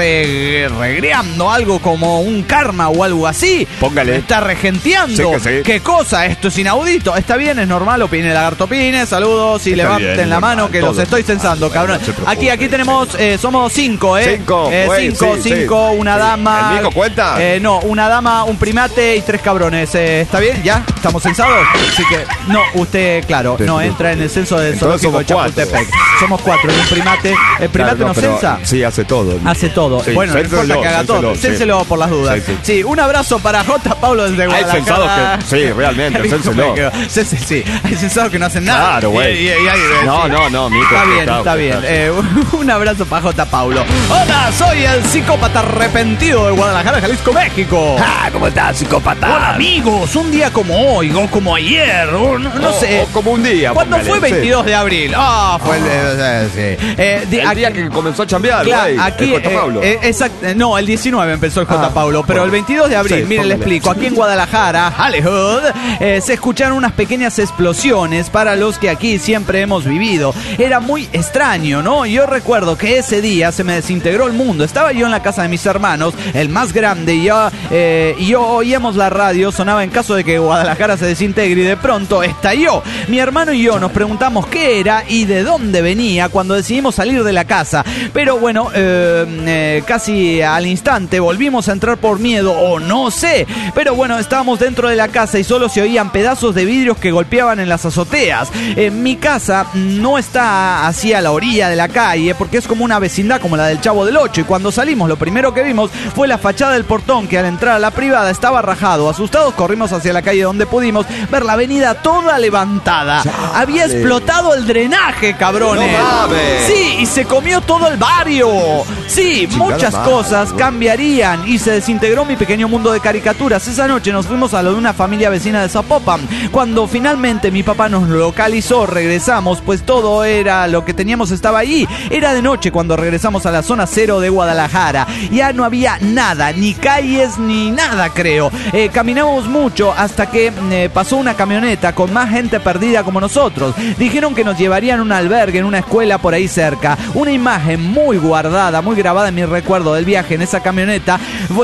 re- regreando algo como un karma o algo así. Póngale. Está regenteando. Sí que sí. ¿Qué cosa? Esto es inaudito. Está bien, es normal, opine Lagarto Pine. Saludos y Está levanten bien, la normal, mano que todo los estoy normal. censando, Bueno, cabrón. no se preocupe, aquí, aquí tenemos, eh, somos cinco, ¿eh? Cinco, Eh, güey, cinco, sí, cinco, sí. una Sí. dama. ¿El Nico cuenta? Eh, no, una dama, un primate y tres cabrones. Eh, ¿Está bien? ¿Ya? ¿Estamos censados? Así que, no, usted, claro, Sí, no sí, entra sí. en el censo del Entonces zoológico de somos cuatro. Chapultepec. Somos cuatro. Y un primate. ¿El primate Claro, no pero censa? Sí, hace todo. Hace todo. Sí, bueno, no importa cénselo, que haga todo. cénselo, sí. Cénselo por las dudas. Sí, Sí, sí. un abrazo para J. Pablo desde Hay Guadalajara. censados que- sí, realmente, cénselo. Sí, sí, sí. Hay censados que no hacen nada. Claro, güey. Y- y- y hay- No, sí. no, no, Mico, Está bien, está- está bien. está- Eh, un abrazo para J. Paulo. Hola, soy el psicópata arrepentido de Guadalajara, Jalisco, México. Ah, ¿cómo estás, psicópata? Hola, amigos. Un día como hoy, o como ayer, o no, no O- sé. o como un día. ¿Cuándo póngale, fue sí. veintidós de abril? Ah, fue el. eh, sí. Eh, de- El aquí- día que comenzó a chambear, Claro, güey. aquí, el J. eh, Pablo. eh, exact- eh, no, el diecinueve empezó el J. Ah, Paulo, pero bueno. el veintidós de abril, Sí, miren, le póngale. explico, aquí en Guadalajara, Hollywood, eh, se escucharon unas pequeñas explosiones para los que aquí siempre hemos vivido. Era muy extraño, ¿no? Yo recuerdo que ese día se me desintegró el mundo. Estaba yo en la casa de mis hermanos, el más grande, y yo, eh, y yo oíamos la radio, sonaba en caso de que Guadalajara se desintegre y de pronto estalló. Mi hermano y yo nos preguntamos qué era y de dónde venía cuando decidimos salir de la casa. Pero bueno, eh, eh, casi al instante volvimos a entrar por miedo o no sé. Pero bueno, estábamos dentro de la casa y solo se oían pedazos de vidrios que golpeaban en las azoteas. Eh, mi casa no está así a la orilla de la calle porque es como una vecindad como la del Chavo del Ocho. Y cuando salimos lo primero que vimos fue la fachada del portón que al entrar a la privada estaba rajado. Asustados corrimos hacia la calle donde pudimos ver la avenida toda levantada. Había explotado el drenaje, cabrones. No mames. Sí, y se comió todo el barrio. Sí, Chingada muchas madre, cosas güey. cambiarían y se desintegró mi pequeño mundo de caricaturas. Esa noche nos fuimos a lo de una familia vecina de Zapopan. Cuando finalmente mi papá nos localizó, regresamos, pues todo era lo que teníamos estaba allí. Era de noche cuando regresamos a la zona cero de Guadalajara. Ya no había nada, ni calles ni nada, creo. Eh, caminamos mucho hasta que eh, pasó una camioneta con más gente perdida como nosotros. Dijeron que nos llevarían a un albergue en una escuela por ahí cerca. Una imagen muy guardada, muy grabada en mi recuerdo del viaje en esa camioneta fue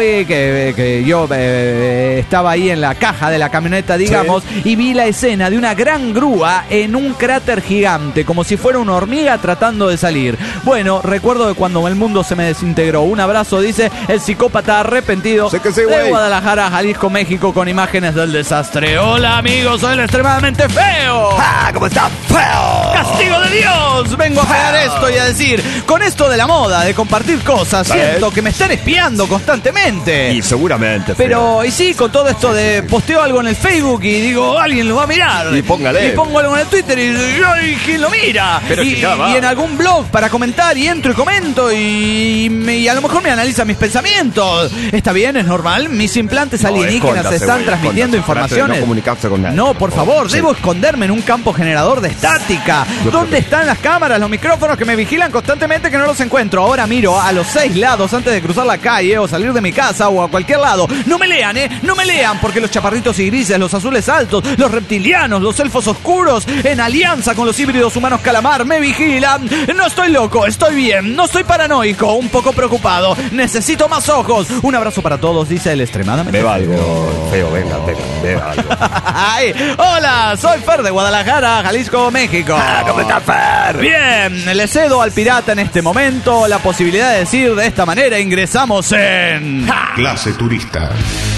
Sí, que, que yo eh, estaba ahí en la caja de la camioneta, digamos, sí. y vi la escena de una gran grúa en un cráter gigante, como si fuera una hormiga tratando de salir. Bueno, recuerdo de cuando el mundo se me desintegró. Un abrazo, dice el psicópata arrepentido sé que sí, de Guadalajara, Jalisco, México, con imágenes del desastre. Hola amigos, soy el extremadamente feo. ¡Ah! ¿Cómo está? ¡Feo! ¡Castigo de Dios! Vengo a pegar esto y a decir, con esto de la moda, de compartir cosas, ¿sabes? Siento que me están espiando constantemente. Y seguramente. Pero, feo. y sí, con todo esto de posteo algo en el Facebook y digo, alguien lo va a mirar. Y póngale. Y pongo algo en el Twitter y digo, ¿y quién lo mira? Pero y, chica, y en algún blog para comentar y entro y comento y, me, y a lo mejor me analiza mis pensamientos. ¿Está bien? ¿Es normal? ¿Mis implantes no, alienígenas están güey, transmitiendo informaciones? No comunicarse con nadie. No, por favor, sí. debo esconderme en un campo generador de estática. Yo ¿Dónde están las cámaras, los micrófonos que me vigilan constantemente que no los encuentro? Ahora miro a los seis lados antes de cruzar la calle o salir de mi casa o a cualquier lado. No me lean, ¿eh? No me lean, porque los chaparritos y grises, los azules altos, los reptilianos, los elfos oscuros, en alianza con los híbridos humanos calamar, me vigilan. No estoy loco, estoy bien, no estoy paranoico, un poco preocupado. Necesito más ojos. Un abrazo para todos, dice el extremadamente Beba algo, feo, venga, venga, beba algo. Ay, hola, soy Fer de Guadalajara, Jalisco, México. Ah, ¿cómo está Fer? Bien, le cedo al pirata en este momento la posibilidad de decir de esta manera, ingresamos en... Clase turista.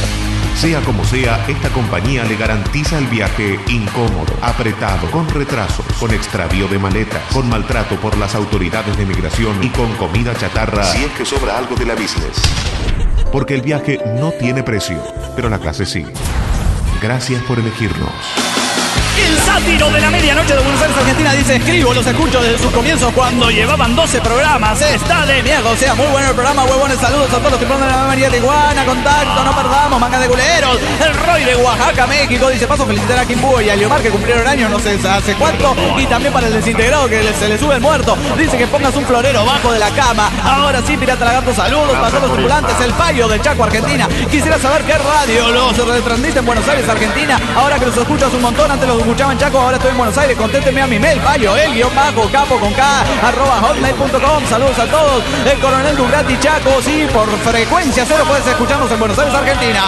Sea como sea, esta compañía le garantiza el viaje incómodo, apretado, con retrasos, con extravío de maletas, con maltrato por las autoridades de migración y con comida chatarra si es que sobra algo de la business. Porque el viaje no tiene precio, pero la clase sí. Gracias por elegirnos. El sátiro de la medianoche de Buenos Aires, Argentina, dice, escribo, los escucho desde sus comienzos cuando llevaban doce programas. Está de miedo, o sea, muy bueno el programa, huevones, saludos a todos los tripulantes de la María Tijuana, contacto, no perdamos, manga de culeros. El Roy de Oaxaca, México, dice, paso a felicitar a Kimbo y a Leomar que cumplieron años, no sé hace cuánto, y también para el desintegrado que se le sube el muerto. Dice que pongas un florero bajo de la cama. Ahora sí, Pirata Lagarto, saludos para todos los tripulantes, el Payo del Chaco, Argentina. Quisiera saber qué radio los retransmite en Buenos Aires, Argentina. Ahora que los escuchas un montón, antes los escuchaba en Chaco, ahora estoy en Buenos Aires, conténtenme a mi mail, payo, el guión bajo, capo con K, arroba hotmail punto com, saludos a todos, el coronel Dugrati Chaco, sí, por frecuencia cero puedes escucharnos en Buenos Aires, Argentina.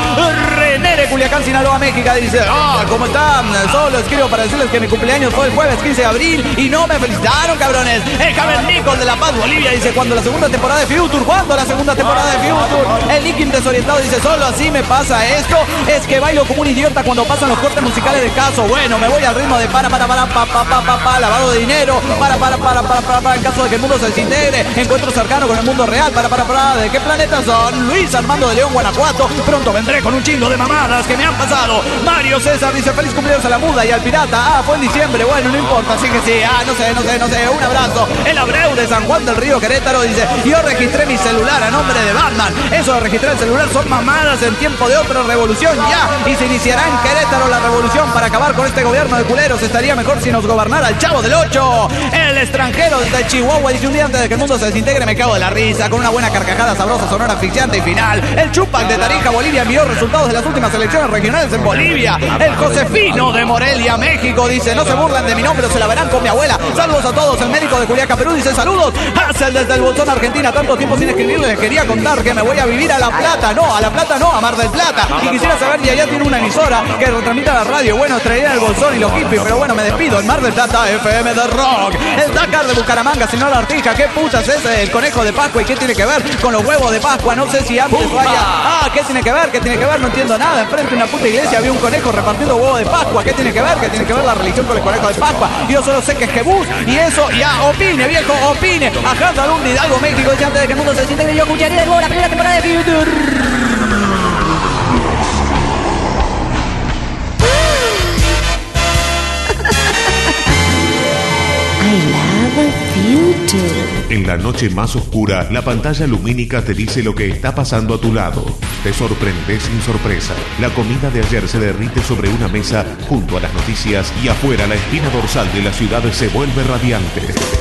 René de Culiacán, Sinaloa, México, dice, ah, ¿cómo están? Solo escribo para decirles que mi cumpleaños fue el jueves quince de abril y no me felicitaron, cabrones. El Cavernícola de La Paz, Bolivia, dice, cuando la segunda temporada de Future, ¿cuándo la segunda temporada de Future? El Likin desorientado dice, solo así me pasa esto, es que bailo como un idiota cuando pasan los cortes musicales de caso. Bueno, me voy al ritmo de para, para, para, pa, pa, pa, pa, pa, lavado de dinero, para, para, para, para, para, para, en caso de que el mundo se desintegre, encuentro cercano con el mundo real, para, para, para, ¿de qué planeta son? Luis Armando de León, Guanajuato, pronto vendré con un chingo de mamadas que me han pasado. Mario César dice, feliz cumpleaños a la muda y al pirata, ah, fue en diciembre, bueno, no importa, así que sí, ah, no sé, no sé, no sé, un abrazo. El Abreu de San Juan del Río, Querétaro, dice, yo registré mi celular a nombre de Batman, eso de registrar el celular son mamadas en tiempo de otra revolución ya, y se iniciará en Querétaro la revolución para acabar con este gobierno de culeros. Estaría mejor si nos gobernara el Chavo del Ocho. El extranjero desde Chihuahua dice, un día antes de que el mundo se desintegre me cago de la risa con una buena carcajada sabrosa, sonora, asfixiante y final. El Chupac de Tarija, Bolivia, envió resultados de las últimas elecciones regionales en Bolivia. El Josefino de Morelia, México, dice, no se burlan de mi nombre, se la verán con mi abuela. Saludos a todos. El médico de Culiaca, Perú, dice, saludos. Hazel desde el Bolsón, Argentina, tanto tiempo sin escribirle, les quería contar que me voy a vivir a La Plata. No, a La Plata no, a Mar del Plata. Y quisiera saber si allá tiene una emisora que retransmita la radio. Bueno, traería el Bolsón y los hippies, pero bueno, me despido. En Mar del Plata, F M de Rock. El Dakar de Bucaramanga, señor Artija, ¿qué putas es el conejo de Pascua y qué tiene que ver con los huevos de Pascua? No sé si antes vaya. Ah, ¿qué tiene que ver? ¿Qué tiene que ver? No entiendo nada. Enfrente de una puta iglesia había un conejo repartiendo huevos de Pascua. ¿Qué tiene que ver? ¿Qué tiene que ver la religión con el conejo de Pascua? Yo solo sé que es Jebús y eso, ya, opine, viejo, opine. Ajá, Salud de Hidalgo, México, dice, antes de que el mundo se desintegre, yo escucharía de nuevo la primera temporada de Future. En la noche más oscura, la pantalla lumínica te dice lo que está pasando a tu lado. Te sorprendes sin sorpresa. La comida de ayer se derrite sobre una mesa junto a las noticias y afuera la espina dorsal de la ciudad se vuelve radiante.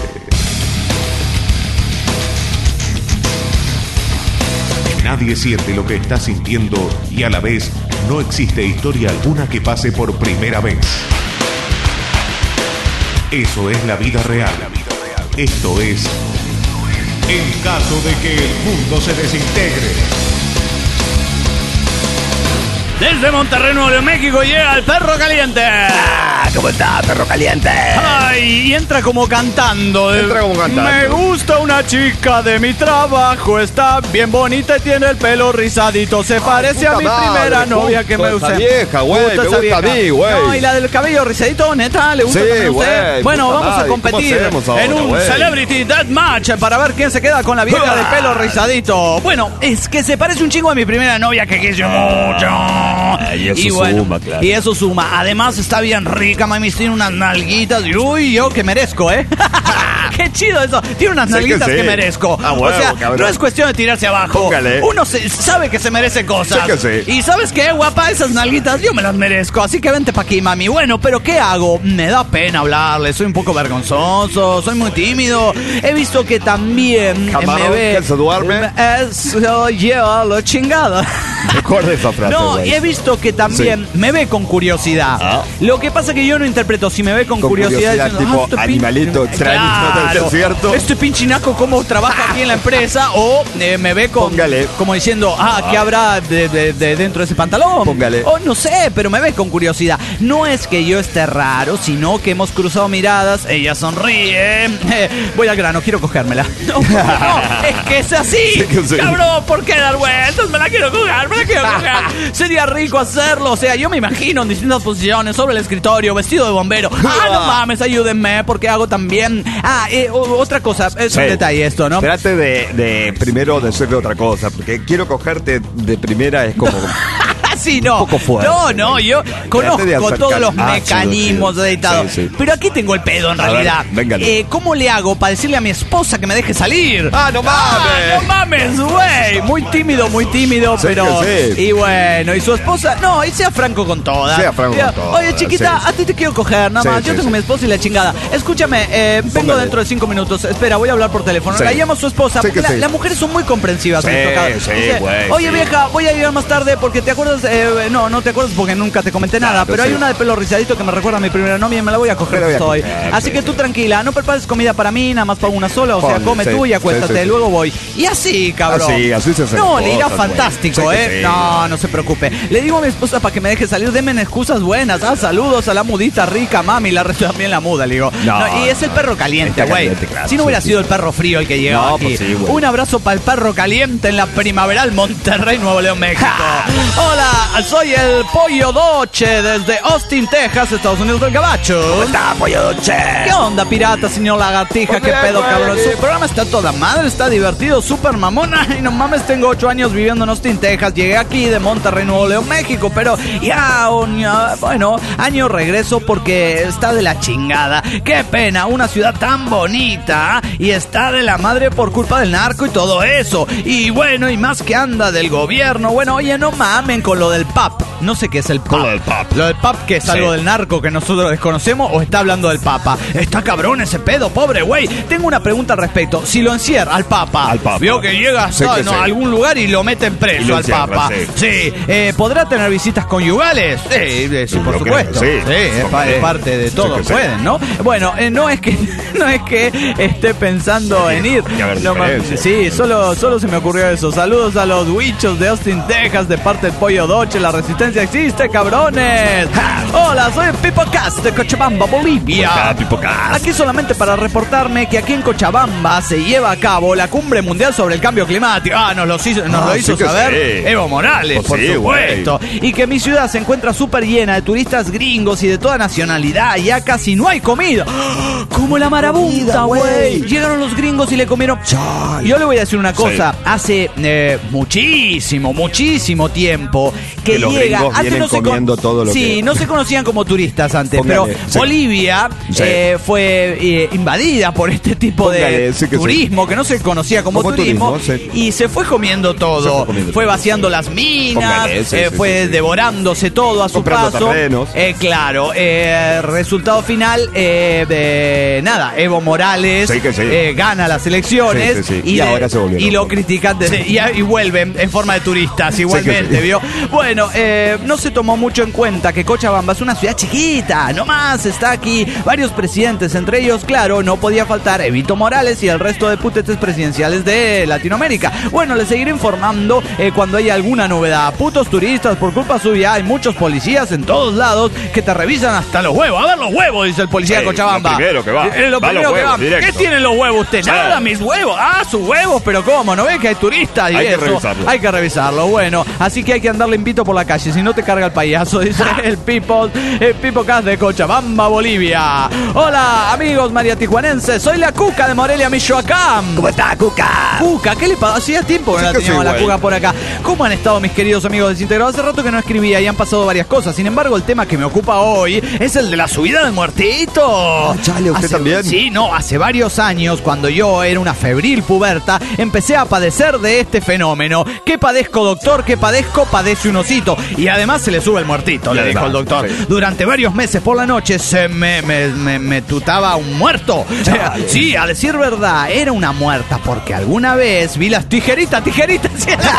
Nadie siente lo que está sintiendo y a la vez no existe historia alguna que pase por primera vez. Eso es la vida real. Esto es, en caso de que el mundo se desintegre. Desde Monterrey, Nuevo León, México, llega el Perro Caliente. Ah, ¿cómo está, Perro Caliente? Ay, y entra como cantando. Entra como cantando. Me gusta una chica de mi trabajo, está bien bonita y tiene el pelo rizadito. Se parece a puta mi madre, primera novia que me puta gusta. vieja, güey, Puta me esa gusta vieja. a mí, güey. No, y la del cabello rizadito, neta, le gusta Sí, también a usted. güey, Bueno, puta vamos madre, a competir ¿cómo hacemos ahora, en un güey? Celebrity Deathmatch para ver quién se queda con la vieja del pelo rizadito. Bueno, es que se parece un chingo a mi primera novia que quise mucho. Y eso bueno, suma, claro. Y eso suma. Además está bien rica, mami, tiene unas nalguitas. Y uy, yo que merezco, ¿eh? Qué chido eso. Tiene unas Sí que nalguitas que, sí. merezco. Ah, o huevo, sea, cabrón. no es cuestión de tirarse abajo. Póngale. Uno se- sabe que se merece cosas. Sí que sí. Y ¿sabes qué, guapa? Esas nalguitas yo me las merezco. Así que vente pa' aquí, mami. Bueno, pero ¿qué hago? Me da pena hablarle. Soy un poco vergonzoso. Soy muy tímido. He visto que también Camarón me ve... que se duerme. Eso lleva lo chingada. Recuerda esa frase, No, güey. he visto que también me ve con curiosidad. Ah. Lo que pasa es que yo no interpreto si me ve con, Con curiosidad, curiosidad, diciendo, tipo, "Ah, este pin- animalito extraño del Claro, desierto". Este pinchinaco cómo trabaja aquí en la empresa, o eh, me ve con Póngale. como diciendo, ah, ¿qué habrá de, de- de dentro de ese pantalón? Póngale. O no sé, pero me ve con curiosidad. No es que yo esté raro, sino que hemos cruzado miradas, ella sonríe. Eh, voy al grano, quiero cogérmela. No, no, es que es así. Sí que sí. Cabrón, ¿por qué dar vueltas? Me la quiero coger, me la quiero coger. Sería rico hacerlo, o sea, yo me imagino en distintas posiciones, sobre el escritorio, vestido de bombero. Ah, no mames, ayúdenme, porque hago también. Ah, eh, o- otra cosa, es Sí. un detalle esto, ¿no? Trate de, de primero decirle otra cosa, porque quiero cogerte de primera es como... Sí, no. Un poco fuerte. No, no, yo conozco de acercar- todos los Ah, mecanismos chido, chido. editados. Sí, sí. Pero aquí tengo el pedo en A ver, realidad. véngale. Eh, ¿Cómo le hago para decirle a mi esposa que me deje salir? ¡Ah, no mames! Ah, no mames, güey. Muy tímido, muy tímido, Sí pero. que sí. Y bueno, y su esposa. No, y sea franco con todas. Sea franco Diga, con todas, Oye, chiquita, sí. a ti te quiero coger, nada Sí, más. Yo sí, tengo sí. mi esposa y la chingada. Escúchame, eh, vengo Póngale. dentro de cinco minutos. Espera, voy a hablar por teléfono. Sí. La llamo a su esposa. Sí porque que la- sí. las mujeres son muy comprensivas. Sí, en esto, cabrón. sí, Dice, güey, Oye, sí. vieja, voy a llegar más tarde porque te acuerdas. eh, no, no te acuerdas porque nunca te comenté nada. Claro, pero hay sí. una de pelo rizadito que me recuerda a mi primera novia y me la voy a coger Me la voy a hoy. coger, Así sí, que tú sí. tranquila, no prepares comida para mí, nada más para una sola. O sea, Ponle, come sí, tú y sí, acuéstate, sí, sí. luego voy. Y así, cabrón. Así, así se hacen No, le irá cosas, güey. fantástico, Sí que ¿eh? sí. No, no se preocupe. Le digo a mi esposa para que me deje salir, denme excusas buenas. Ah, saludos a la mudita rica, mami. La resto también la muda, le digo. No, y es el perro caliente, está güey. caliente, claro, Si no hubiera sí, sido sí. el perro frío el que llegaba No, aquí. pues sí, güey. Un abrazo para el perro caliente en la primaveral Monterrey, Nuevo León, México. Hola, soy el Pollo Doche desde Austin, Texas, Estados Unidos del Gabacho. ¿Cómo está, Pollo Doche? ¿Qué onda, pirata, señor lagartija? Muy ¿Qué bien, pedo, güey. cabrón? Su programa está toda madre, está divertido, súper mamona. Y no mames, tengo ocho años viviendo en Austin, Texas. Llegué aquí de Monterrey, Nuevo León, México. Pero ya, un- ya, bueno, año regreso porque está de la chingada. Qué pena, una ciudad tan bonita y está de la madre por culpa del narco y todo eso. Y bueno, y más que anda del gobierno. Bueno, oye, no mamen con lo del P A P. No sé qué es el P A P. Con lo del P A P. Lo del P A P, que es Sí. algo del narco que nosotros desconocemos, o está hablando del Papa. Está cabrón ese pedo, pobre güey. Tengo una pregunta al respecto. Si lo encierra al Papa, Al Papa. vio que llega hasta Sí que no, sí. a algún lugar y lo meten Y preso lo al encierra, Papa. sí. eh, ¿podrá tener visitas conyugales? Sí, eh, sí, por Yo creo supuesto. que Sí, sí. es, pa- Sí. es parte de Sí todo. que sí. Pueden, ¿no? Bueno, eh, no es que no es que esté pensando en ir. que haber No, ma- diferencia. sí, solo, solo se me ocurrió eso. Saludos a los huichos de Austin, Texas, de parte del Pollo Doche. La resistencia existe, cabrones. ¡Ja! Hola, soy el Pipo Cast de Cochabamba, Bolivia. Pipo Cast. Aquí solamente para reportarme que aquí en Cochabamba se lleva a cabo la cumbre mundial sobre el cambio climático. Ah, nos, los hizo, nos Ah, lo hizo sí que saber sí. Evo Morales, Pues por sí, supuesto. Y que mi ciudad se encuentra súper llena de turistas gringos y de toda nacionalidad. Ya casi no hay comida. ¡Ah! Como la marabunta, güey. Llegaron los gringos y le comieron. Yo le voy a decir una cosa. Sí. Hace eh, muchísimo, muchísimo tiempo que, Que los llega. gringos vienen no se con- comiendo todo lo sí, que- no se conocían como turistas antes, Póngale, pero sí. Bolivia Sí. eh, fue eh, invadida por este tipo de Póngale, sí que sí. turismo que no se conocía como, Como turismo, turismo, sí. y se fue comiendo todo. Se fue comiendo fue todo, vaciando sí. las minas, Póngale, sí, eh, sí, fue sí, sí. devorándose todo a su Comprando paso. terrenos. Eh, claro, eh, resultado final, eh, de nada, Evo Morales Sí que sí. eh, gana las elecciones Sí, sí, sí. y, Y de- ahora se volvió y lo loco. critican desde- y, y vuelven en forma de turistas igualmente, sí. ¿vio? Bueno, eh, no se tomó mucho en cuenta que Cochabamba es una ciudad chiquita, nomás está aquí varios presidentes, entre ellos, claro, no podía faltar Evito Morales y el resto de putetes presidenciales de Latinoamérica. Bueno, les seguiré informando eh, cuando haya alguna novedad. Putos turistas, por culpa suya, hay muchos policías en todos lados que te revisan hasta los huevos. A ver los huevos, dice el policía Sí, de Cochabamba. lo primero que va. Eh, lo Va primero los que huevos, va. directo. ¿Qué tienen los huevos usted? Sí. Nada, mis huevos. Ah, sus huevos, pero ¿cómo? ¿No ven que hay turistas? Y Hay que eso? revisarlo. Hay que revisarlo. Bueno, así que hay que andarle invito por la calle, si no te carga el payaso, dice el People, el Peoplecast de Cochabamba, Bolivia. Hola, amigos mariatijuanenses, soy la Cuca de Morelia, Michoacán. ¿Cómo está, Cuca? Cuca, ¿qué le pasa? Hacía tiempo que Sí no la que teníamos sí, a la güey. Cuca por acá. ¿Cómo han estado mis queridos amigos desintegrados? Hace rato que no escribía y han pasado varias cosas. Sin embargo, el tema que me ocupa hoy es el de la subida del muertito. Ah, chale, ¿usted Hace- también? Sí, no, hace varios años, cuando yo era una febril puberta, empecé a padecer de este fenómeno. ¿Qué padezco, doctor? ¿Qué padezco? Padece un osito. Y además se le sube el muertito, le Ya dijo está, el doctor. sí. Durante varios meses por la noche se me, me, me, me tutaba un muerto. Sí, a decir verdad, era una muerta porque alguna vez vi las tijeritas, tijeritas.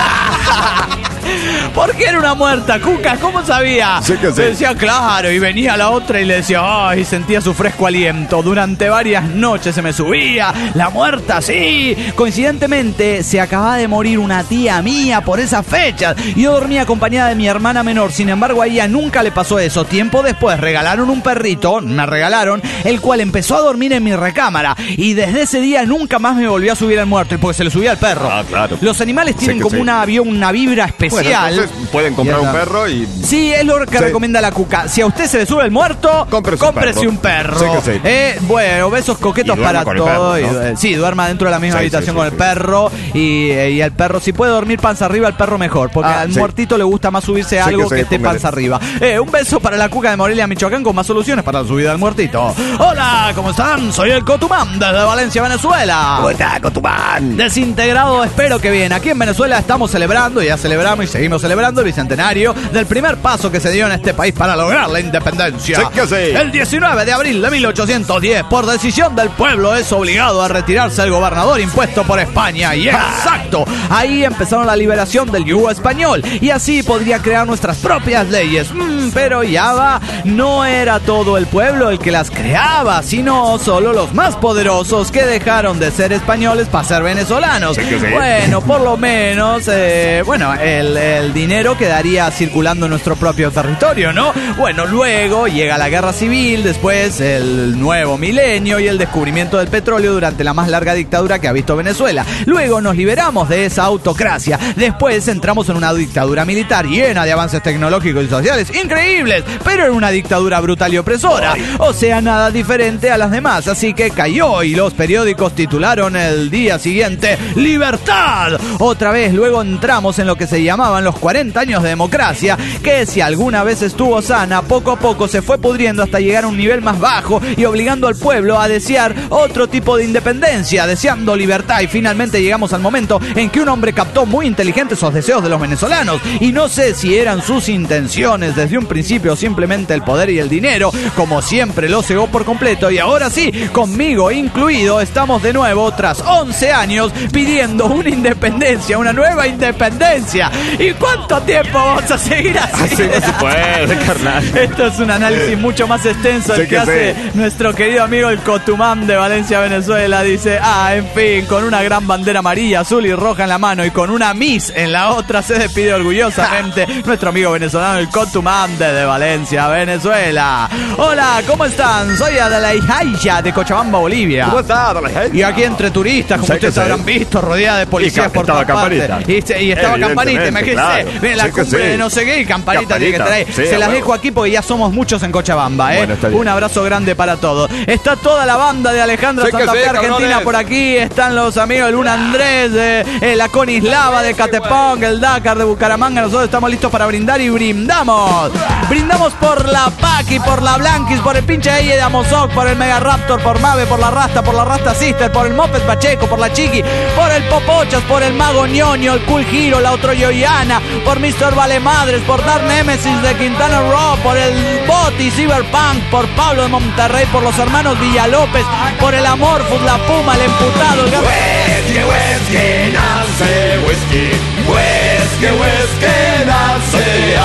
¿Por qué era una muerta, Cuca? ¿Cómo sabía? Sí que sí. Le decía, claro, y venía la otra y le decía, ay, sentía su fresco aliento. Durante varias noches se me subía. La muerta, sí. Coincidentemente, se acababa de morir una tía mía por esas fechas. Yo dormía acompañada de mi hermana menor. Sin embargo, a ella nunca le pasó eso. Tiempo después, regalaron un perrito, me regalaron, el cual empezó a dormir en mi recámara. Y desde ese día nunca más me volvió a subir al muerto, porque se le subía al perro. Ah, claro. Los animales Sí tienen que como sí. una, vio, una vibra especial. Bueno, entonces pueden comprar Ya un está. perro y... Sí, es lo que Sí. recomienda la Cuca. Si a usted se le sube el muerto, Cómprese un perro. un perro. Sí que sí. Eh, bueno, besos coquetos Y duerma para con el todo. perro, y, ¿no? eh, sí, duerma dentro de la misma Sí, habitación sí, con sí, el sí. perro. Y, eh, y el perro, si puede dormir panza arriba, el perro mejor. Porque Ah, al sí. muertito le gusta más subirse a Sí, algo que que, sí, esté póngale. panza arriba. Eh, un beso para la Cuca de Morelia, Michoacán, con más soluciones para la subida al muertito. Hola, ¿cómo están? Soy el Cotumán desde Valencia, Venezuela. ¿Cómo está, Cotubán? Desintegrado, espero que bien. Aquí en Venezuela estamos celebrando, y ya celebramos y seguimos celebrando el bicentenario del primer paso que se dio en este país para lograr la independencia. Sí que sí. El diecinueve de abril de mil ochocientos diez, por decisión del pueblo, es obligado a retirarse el gobernador impuesto por España. Y exacto, ahí empezaron la liberación del yugo español. Y así podría crear nuestras propias leyes. Mm, pero ya va, no era todo el pueblo el que las creaba, sino solo los más poderosos que dejaron de ser españoles para ser venezolanos. Sí que sí. Bueno, por lo menos, eh, bueno, el, el dinero quedaría circulando en nuestro propio territorio, ¿no? Bueno, luego llega la guerra civil, después el nuevo milenio y el descubrimiento del petróleo durante la más larga dictadura que ha visto Venezuela. Luego nos liberamos de esa autocracia. Después entramos en una dictadura militar llena de avances tecnológicos y sociales increíbles, pero en una dictadura brutal y opresora. O sea, nada diferente a las demás. Así que cayó y los periódicos titularon el día siguiente ¡Libertad! Otra vez luego entramos en lo que se llamaban los cuarenta años de democracia, que si alguna vez estuvo sana, poco a poco se fue pudriendo hasta llegar a un nivel más bajo y obligando al pueblo a desear otro tipo de independencia, deseando libertad. Y finalmente llegamos al momento en que un hombre captó muy inteligente esos deseos de los venezolanos. Y no sé si eran sus intenciones desde un principio, simplemente el poder y el dinero, como siempre lo cegó por completo. Y ahora sí, conmigo incluido, estamos de nuevo tras once años pidiendo una independencia, una nueva independencia. ¿Y cuánto tiempo vamos a seguir así? Así no se puede, carnal. Esto es un análisis mucho más extenso el Sí que, que hace sí. nuestro querido amigo el Cotumán de Valencia, Venezuela. Dice, ah, en fin, con una gran bandera amarilla, azul y roja en la mano y con una Miss en la otra, se despide orgullosamente nuestro amigo venezolano el Cotumán de Valencia, Venezuela. Hola, ¿cómo están? Soy Adelaija de Cochabamba, Bolivia. ¿Cómo está, don Alejandro? Y aquí entre turistas, como Sí que ustedes sí. habrán visto, rodeada de policías Y por estaba todas partes. Campanita. Y, se- y estaba Campanita, Evidentemente, imagínense. claro. Miren, la Sí que cumbre sí. de no sé qué y Campanita, tiene que Campanita. traer. Sí, Se las bueno. dejo aquí porque ya somos muchos en Cochabamba, ¿eh? Bueno, está bien. Un abrazo grande para todos. Está toda la banda de Alejandra Sí que Santa Fe, sí, Argentina, cabrones. por aquí. Están los amigos de Luna Andrés, de eh, la Conislava, de Catepong, el Dakar, de Bucaramanga. Nosotros estamos listos para brindar y brindamos. Brindamos por la Paqui, por la Blanquis, por el pinche Eye de Amozoc, por el Mega Raptor, por Mave, por la Rasta, por la Rasta Sister, por el Moped Pacheco, por la Chiqui, por el Popochas, por el Mago Ñoño, el Cool Hero, la Otro Yoyana, por mister Valemadres, por Dark Nemesis de Quintana Roo, por el Boti Cyberpunk, por Pablo de Monterrey, por los hermanos Villalópez, por el Amorphous, la Puma, el Emputado, el Gato. Whisky, whisky, nace whisky. Whisky, whisky, nace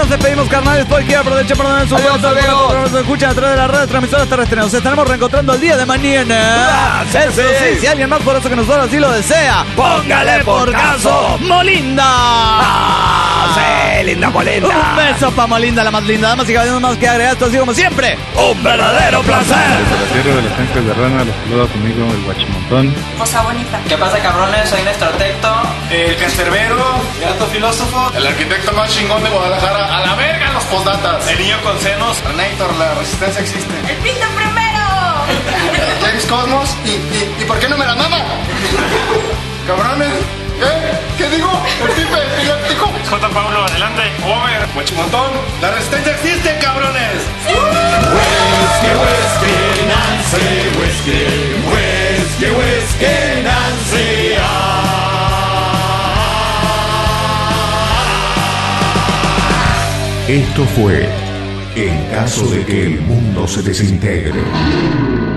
Nos despedimos, carnales. Por aquí aprovecha para dar su Adiós, voto. amigos. Nos escuchan a través de las redes transmisoras terrestres. Nos estaremos reencontrando el día de mañana. Ah, sí, Eso sí. sí, si alguien más poderoso que nosotros así lo desea, Póngale por caso. Molinda. Ah, sí, linda Molinda. Un beso pa' Molinda, la más linda. Damas y caballeros, más que agregar esto así como siempre. Un verdadero placer. Desde la tierra de los ángeles de rana, los saluda a su amigo el Guachimontón. Cosa bonita. ¿Qué pasa, cabrones? Soy Néstor Tecto. El cancerbero, el gato filósofo, el arquitecto más chingón de Guadalajara. A la verga los postdatas. El niño con senos. Renator, la resistencia existe. ¡El pinto primero! James Cosmos. ¿Y, y, ¿Y por qué no me la mama? Cabrones. ¿Qué? ¿Qué digo? El pipe epiléptico. J. Paulo, adelante. Over. Guachimontón. La resistencia existe, cabrones. Whisky, whisky, Nancy, whisky, whisky, whisky, Nancy. Esto fue En caso de que el mundo se desintegre.